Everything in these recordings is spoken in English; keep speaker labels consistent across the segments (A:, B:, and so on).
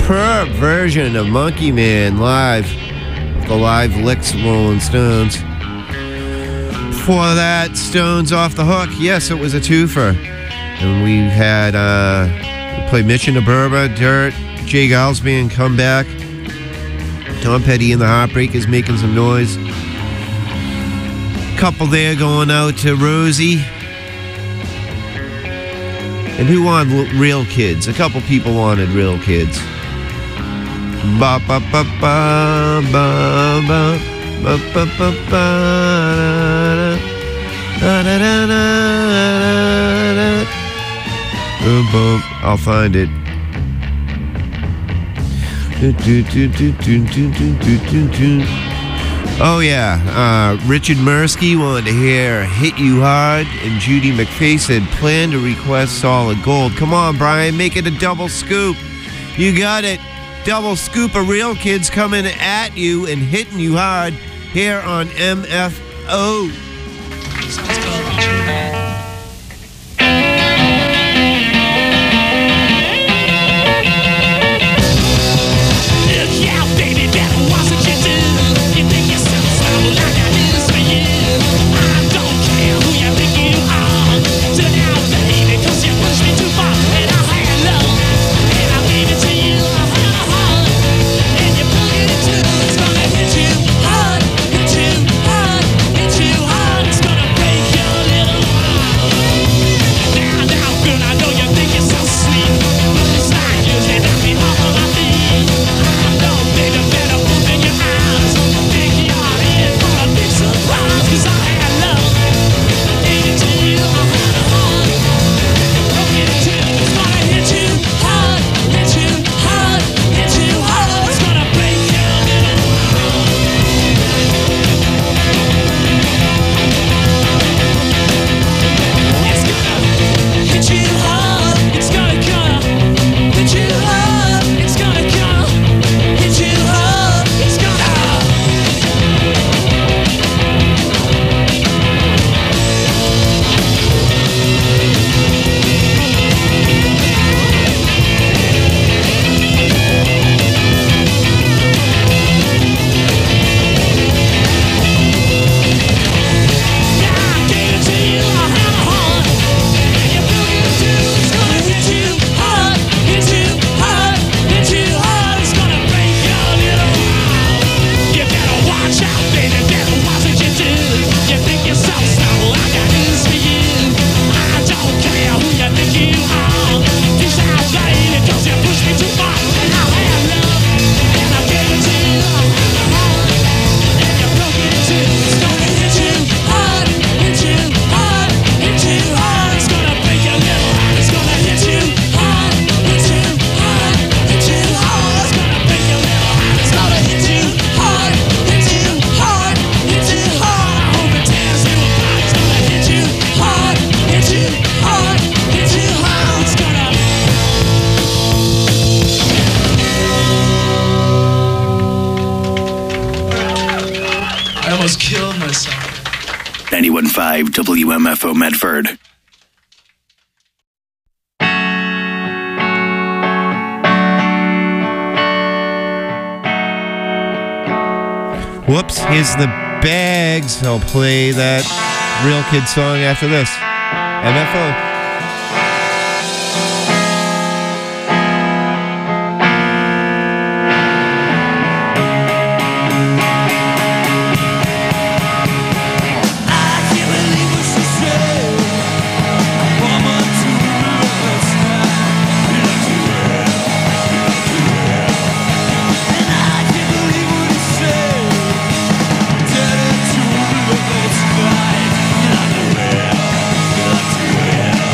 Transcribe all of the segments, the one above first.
A: superb version of Monkey Man live. The live licks Rolling Stones. For that, Stones Off the Hook. Yes, it was a twofer. And we had, we played Mission to Burba, Dirt, Jay Giles Band, Come Back. Tom Petty and the Heartbreakers making some noise. Couple there going out to Rosie. And who wanted Real Kids? A couple people wanted Real Kids. Ba ba ba ba ba ba ba ba ba ba da da da da da. Boom boom. I'll find it. Oh yeah, Richard Mirsky wanted to hear Hit You Hard, and Judy McFay said plan to request Solid Gold. Come on, Brian, make it a double scoop. You got it. Double scoop of Real Kids coming at you and hitting you hard here on MFO.
B: almost killed myself.
C: 91.5 WMFO Medford.
A: Whoops, here's the Bags. I'll play that Real Kid song after this. MFO.
D: Yeah.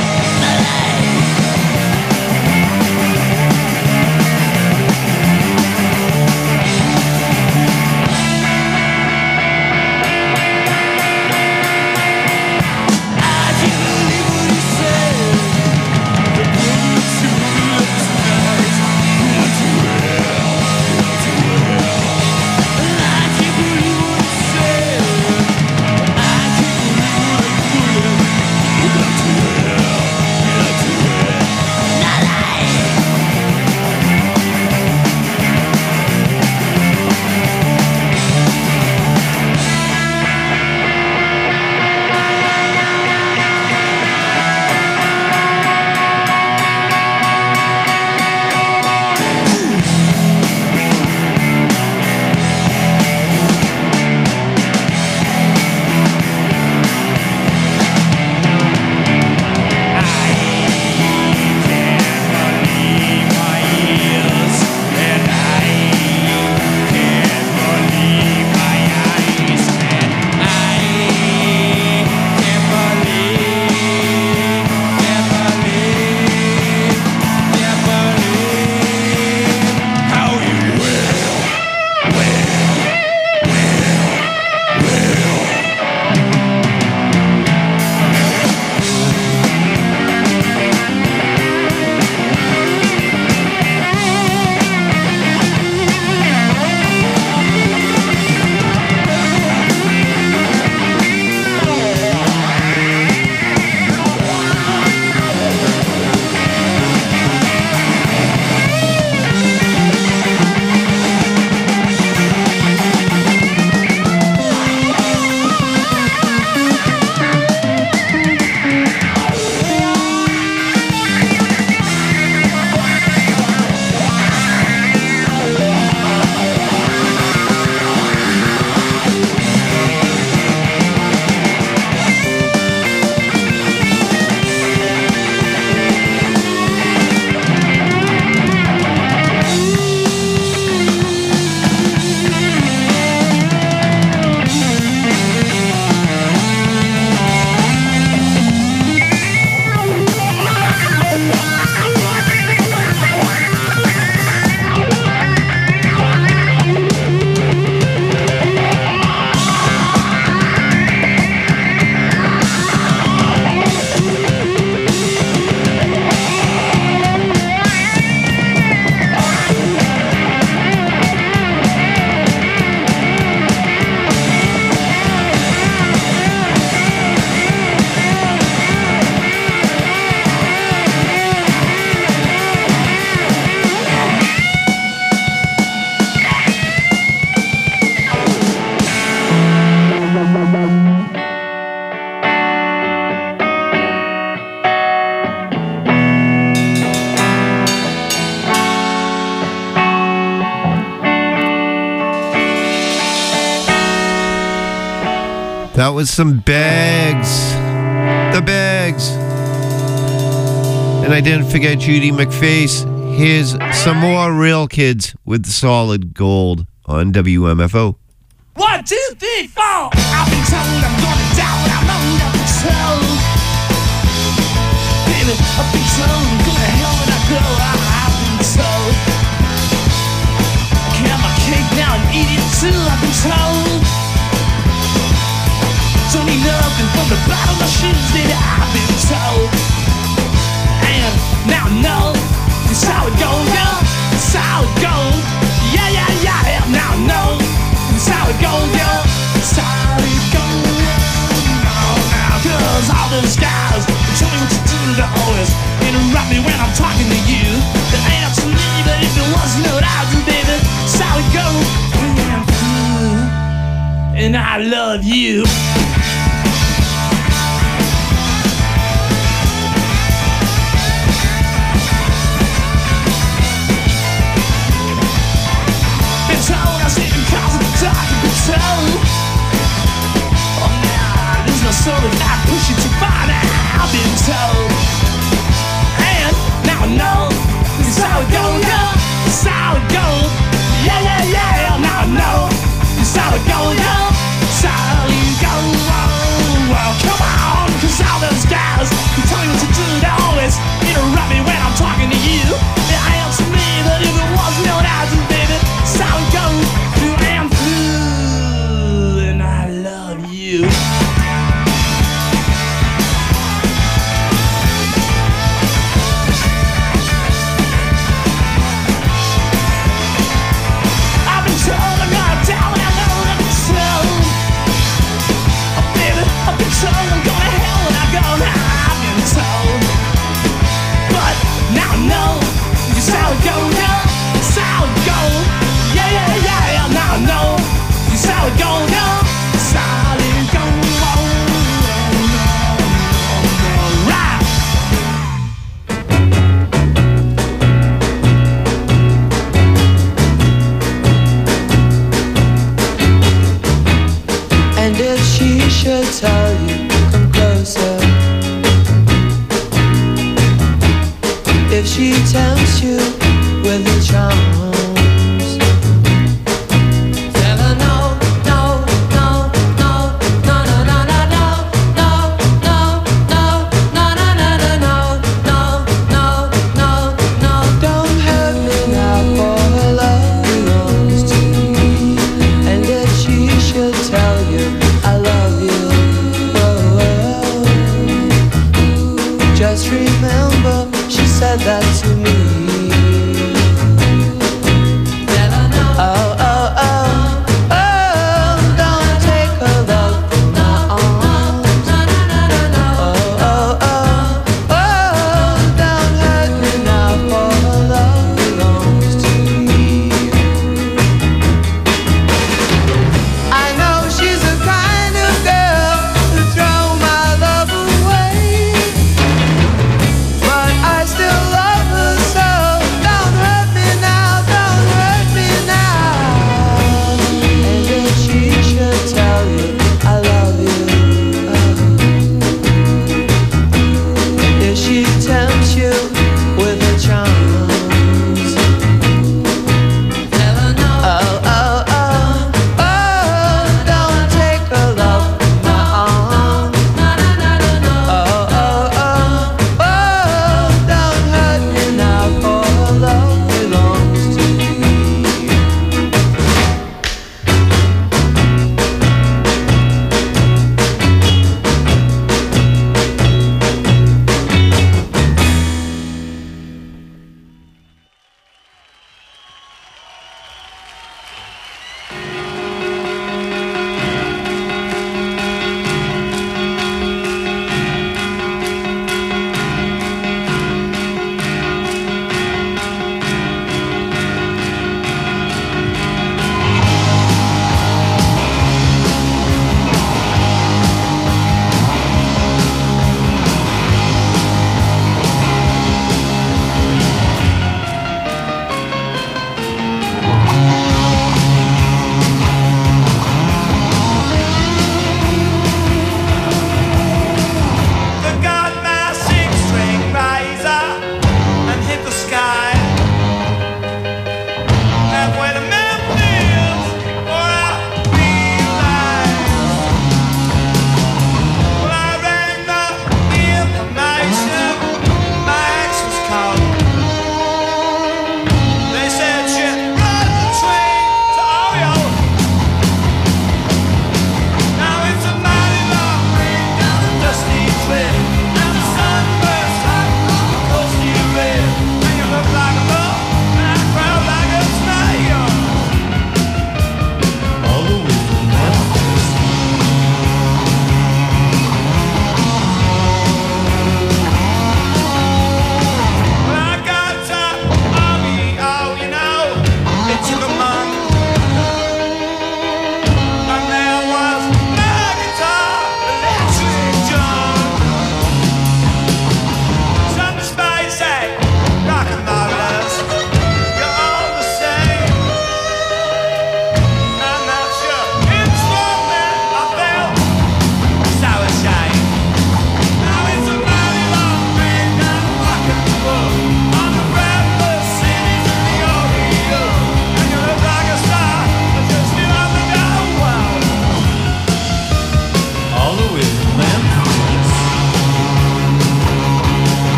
A: That was some Bags. The Bags. And I didn't forget Judy McFace. Here's some more Real Kids with Solid Gold on WMFO.
B: 1, 2, 3, 4. I've been told I'm gonna die, but I know I've been told. Baby, I've been told I'm going to hell when I go. I've been told. Can have my cake now and eat it too. I've been told. Don't need nothing from the bottom of my shoes, baby. I've been told. And now I know it's how it goes, girl. It's how it goes. Yeah, yeah, yeah. Now I know. It's how it goes, girl. It's how it goes. Now, cause all those guys tell me what to do to always interrupt me when I'm talking to you. They answer me, but if there was no doubt, baby, it's how it goes. And I love you. Been told I sit in cars in the dark and been told. Oh, nah, there's no soul if I push it too far now. I've been told. And now I know this is how it goes, girl. This is how it goes. Yeah, yeah, yeah. Now I know this is how it goes, girl. This is how it goes. Well, come on, cause all those guys who tell me what to do, they always interrupt me when I'm talking to you. They answer me, but if it was no doubt, baby, it's how it goes. Through and through, and I love you. I've been told I'm gonna die when I know that I'm told. Oh, baby, I've been told I'm going to hell when I go now. I've been told. But now I know it's how it goes, girl. It's how it goes. Yeah, yeah, yeah. Now I know it's how it goes, girl. It's how it goes. Right.
D: And if she should tell you, come closer. If she tempts you with her charms, tell her no, no, no, no, no, no, no, no, no, no, no, no, no, no, no, no, no, no, no. Don't hurt me now, for her love belongs to me. And if she should tell you I love you, oh, just remember she said that to me. Oh, oh, oh, oh, don't take her love from now on. Oh, oh, oh, oh, don't hurt me now, for her love belongs to me. I know she's the kind of girl to throw my love away, but I still love her so.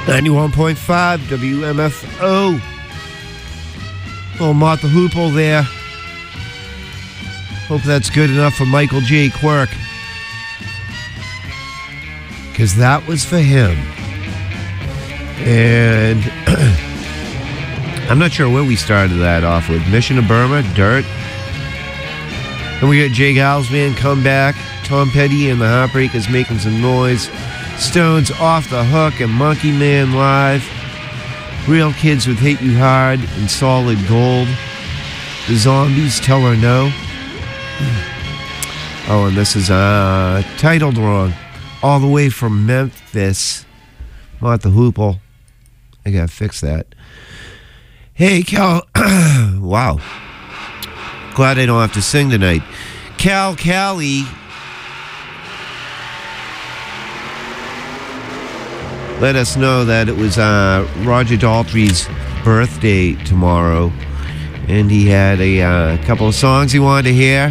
A: 91.5 WMFO. Oh, Martha Hoople there. Hope that's good enough for Michael J. Quirk. Because that was for him. And I'm not sure where we started that off with. Mission of Burma, Dirt. And we got Jay Galsman come back. Tom Petty and the Heartbreakers making some noise. Stones Off the Hook and Monkey Man Live. Real Kids with Hate You Hard and Solid Gold. The Zombies, Tell Her No. Oh, and this is titled wrong. All the way from Memphis. Martha Hoople. I gotta fix that. Hey, Cal. Wow. Glad I don't have to sing tonight. Cal Cali. Let us know that it was Roger Daltrey's birthday tomorrow. And he had a couple of songs he wanted to hear.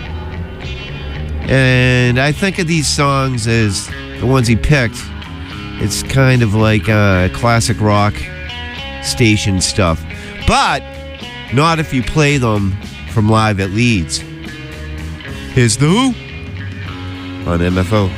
A: And I think of these songs as the ones he picked. It's kind of like classic rock station stuff. But not if you play them from live at Leeds. Here's The Who on MFO.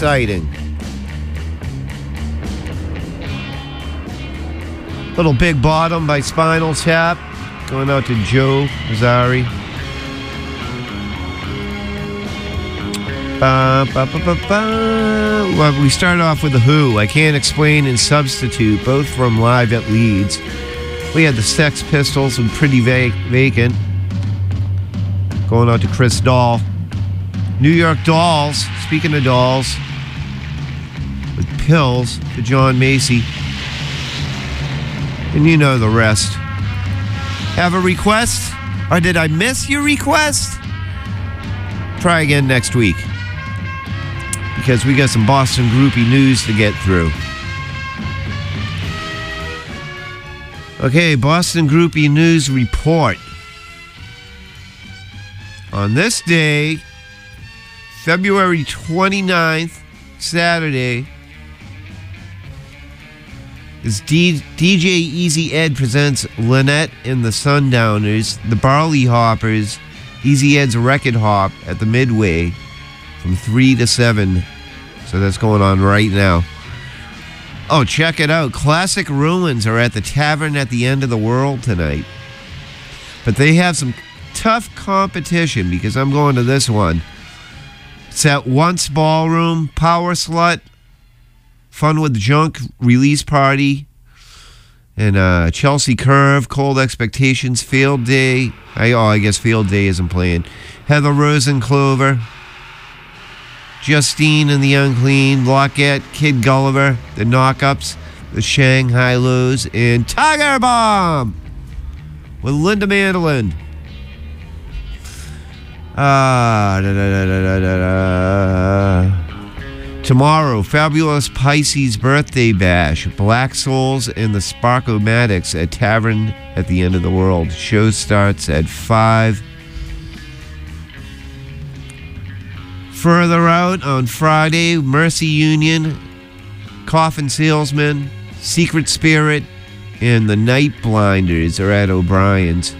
A: exciting. Little Big Bottom by Spinal Tap. Going out to Joe Mazzari. Well, we start off with The Who. I Can't Explain and Substitute, both from Live at Leeds. We had the Sex Pistols and Pretty Vacant. Going out to Chris Dahl. New York Dolls, speaking of dolls, with Pills to John Macy. And you know the rest. Have a request? Or did I miss your request? Try again next week. Because we got some Boston groupie news to get through. Okay, Boston groupie news report. On this day, February 29th, Saturday, is DJ Easy Ed presents Lynette and the Sundowners, the Barley Hoppers, Easy Ed's Record Hop at the Midway from 3 to 7. So that's going on right now. Oh, check it out. Classic Ruins are at the Tavern at the End of the World tonight. But they have some tough competition because I'm going to this one. It's at Once Ballroom, Power Slut, Fun with Junk release party, and Chelsea Curve, Cold Expectations, Field Day. I guess Field Day isn't playing. Heather Rosenclover, Justine and the Unclean, Lockett, Kid Gulliver, The Knockups, The Shanghai Lows, and Tiger Bomb with Linda Mandolin. Tomorrow, Fabulous Pisces Birthday Bash, Black Souls and the Sparkomatics at Tavern at the End of the World. Show starts at 5. Further out on Friday, Mercy Union, Coffin Salesman, Secret Spirit, and the Night Blinders are at O'Brien's.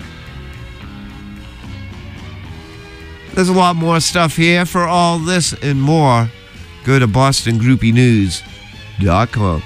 A: There's a lot more stuff here. For all this and more, go to BostonGroupieNews.com.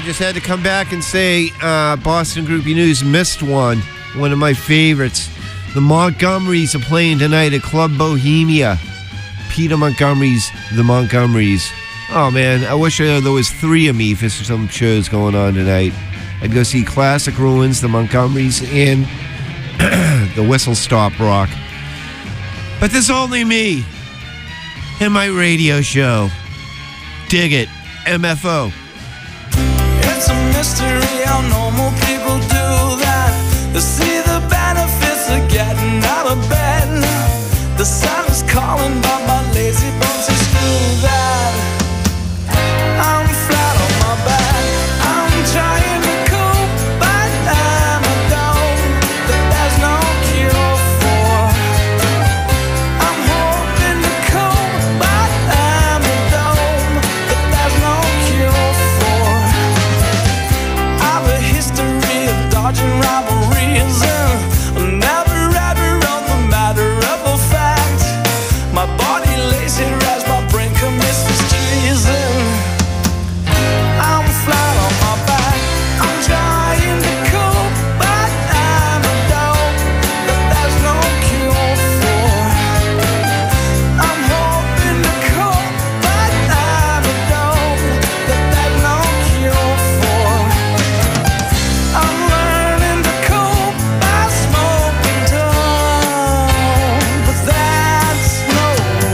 A: just had to come back and say Boston Groupie News missed one of my favorites. The Montgomerys are playing tonight at Club Bohemia. Peter Montgomery's The Montgomerys. Oh, man, I wish there was three of me for some shows going on tonight. I'd go see Classic Ruins, The Montgomerys, and the Whistle Stop Rock. But there's only me and my radio show. Dig it. MFO.
B: It's a mystery how normal people do that. They see the benefits of getting out of bed. The sun is calling, but my lazy bones are still that. I'm flat on my back. I'm trying to cope, but I'm a dome that there's no cure for. I'm hoping to cope, but I'm a dome that there's no cure for. I've a history of dodging rivalries and never ever on the matter of a fact. My body lazy as my brain commits this treason. I'm flat on my back. I'm trying to cope, but I'm a dope that there's no cure for. I'm hoping to cope, but I'm a dope that there's no cure for. I'm learning to cope by smoking dope, but that's no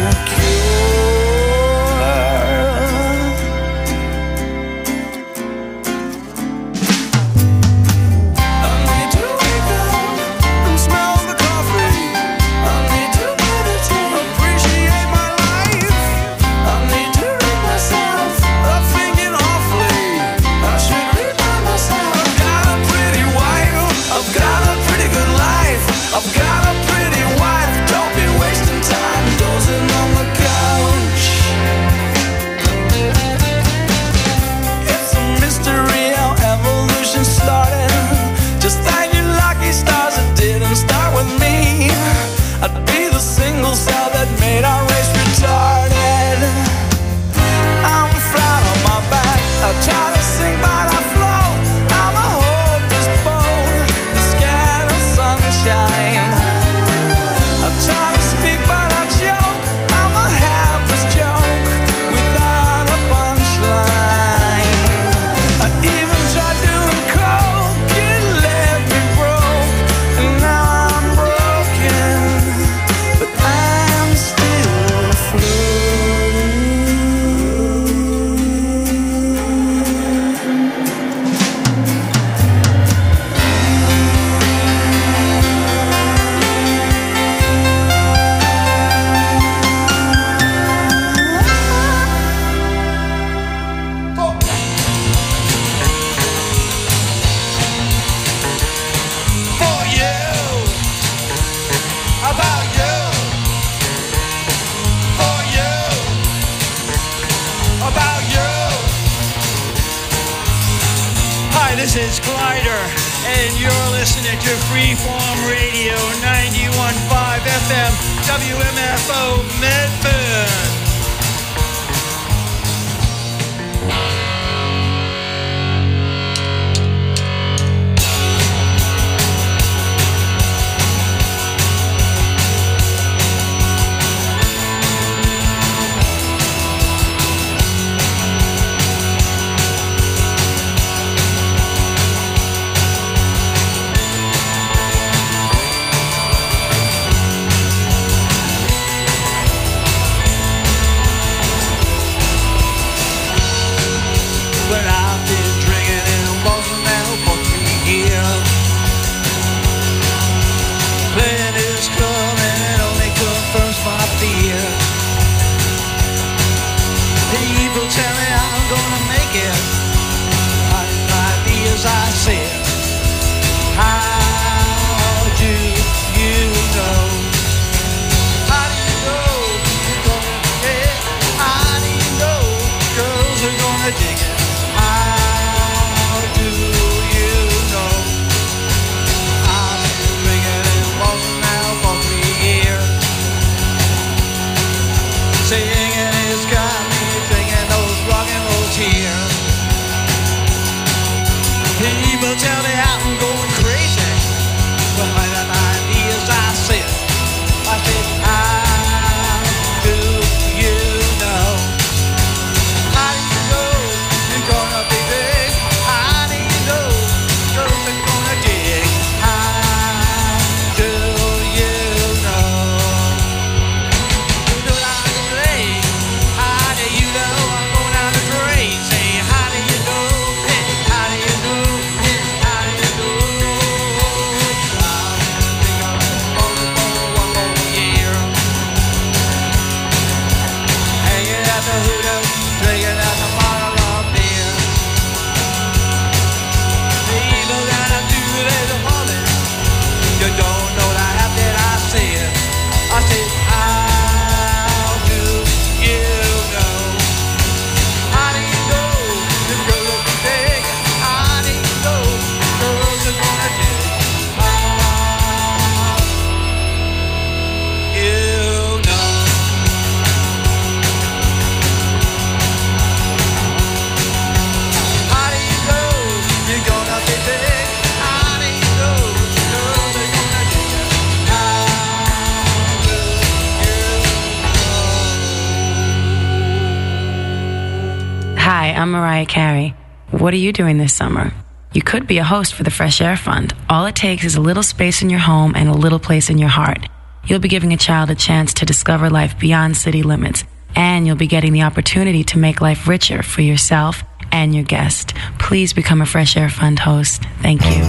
B: cure. I need to wake up and smell the coffee. I need to meditate, appreciate my life. I need to read myself, I'm thinking awfully. I should remind myself I've got a pretty wife, I've got a pretty good life. I've got a pretty wife, don't be wasting time dozing on the couch. It's a mystery how evolution started. Just thank your lucky stars it didn't start with me. I'd be the single cell that made our race retarded. I'm flat on my back. I try to sing but I float. I'm a hopeless bone, the scared of sunshine. I try to speak but I choke. I'm a hapless joke without a punchline. I even tried doing coke, it left me broke, and now I'm broken, but I'm still floating. For you, about you, for you, about you.
E: Hi, this is Glider, and you're listening to Freeform Radio 91.5 FM, WMFO Medford.
F: Hi, I'm Mariah Carey. What are you doing this summer? You could be a host for the Fresh Air Fund. All it takes is a little space in your home and a little place in your heart. You'll be giving a child a chance to discover life beyond city limits, and you'll be getting the opportunity to make life richer for yourself and your guest. Please become a Fresh Air Fund host. Thank you.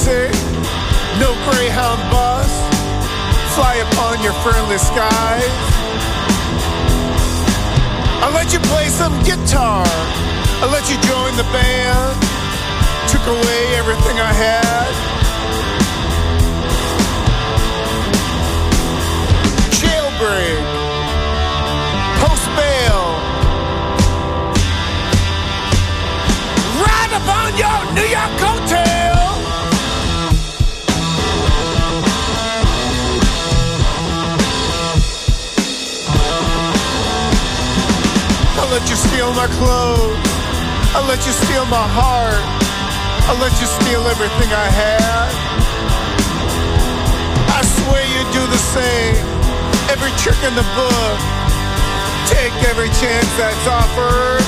G: taxi, no Greyhound bus, fly upon your friendly skies. I let you play some guitar, I let you join the band, took away everything I had. Jailbreak, post bail, ride upon your New York coattail. I let you steal my clothes, I let you steal my heart, I let you steal everything I had. I swear you'd do the same, every trick in the book, take every chance that's offered.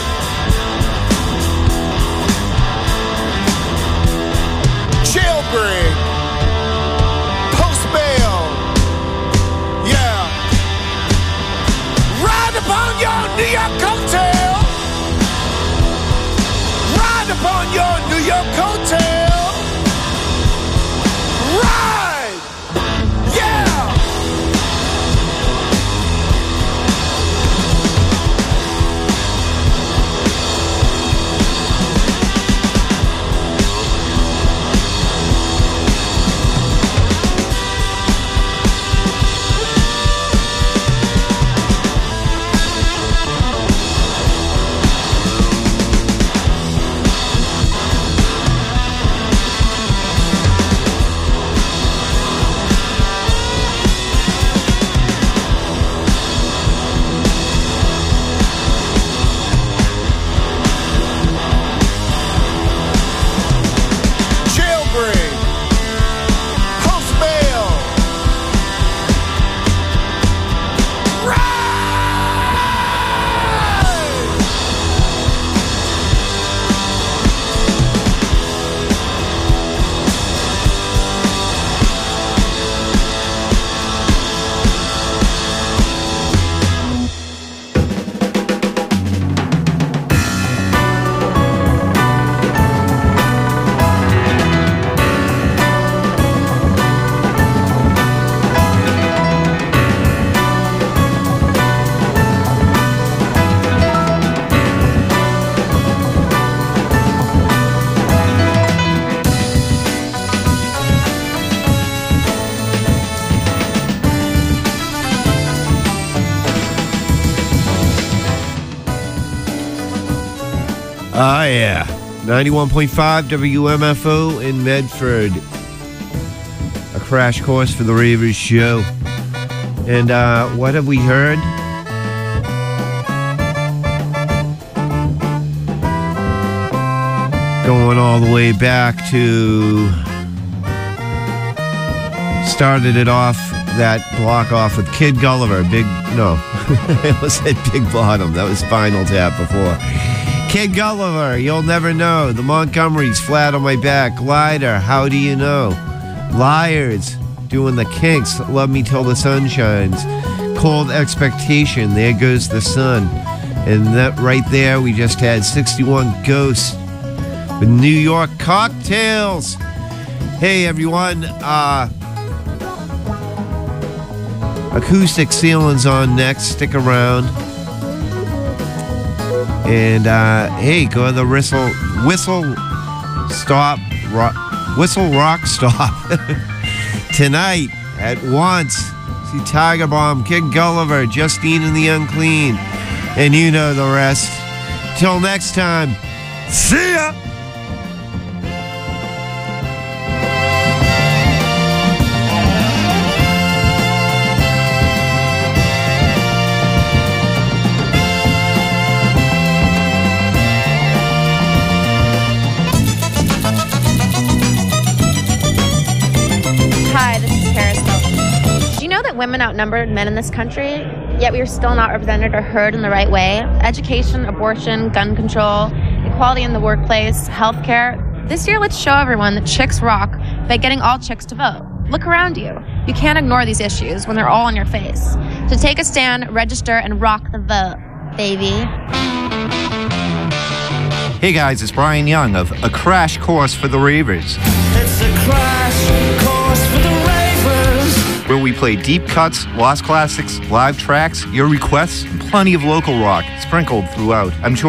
G: Jailbreak, post bail, yeah. Ride upon your New York coattail, ride upon your New York coattail, ride, yeah.
A: Ah, yeah. 91.5 WMFO in Medford. A crash course for the Ravers show. And what have we heard? Going all the way back to... Started it off, that block off with Kid Gulliver. I almost said Big Bottom. That was Spinal Tap before. Kid Gulliver, You'll Never Know. The Montgomerys, Flat on My Back. Glider, How Do You Know? Liars, doing the Kinks, Love Me Till the Sun Shines. Cold Expectation, There Goes the Sun. And that right there, we just had 61 Ghosts with New York Cocktails. Hey everyone, Acoustic Ceiling's on next. Stick around. And hey, go to the Whistle Rock Stop tonight at once. See Tiger Bomb, Kid Gulliver, Justine and the Unclean, and you know the rest. Till next time, see ya.
H: Women outnumber men in this country, yet we are still not represented or heard in the right way. Education, abortion, gun control, equality in the workplace, healthcare. This year, let's show everyone that chicks rock by getting all chicks to vote. Look around you. You can't ignore these issues when they're all in your face. So take a stand, register, and rock the vote, baby.
I: Hey guys, it's Brian Young of A Crash Course for the Ravers.
B: It's a crash
I: where we play deep cuts, lost classics, live tracks, your requests, and plenty of local rock sprinkled throughout. I'm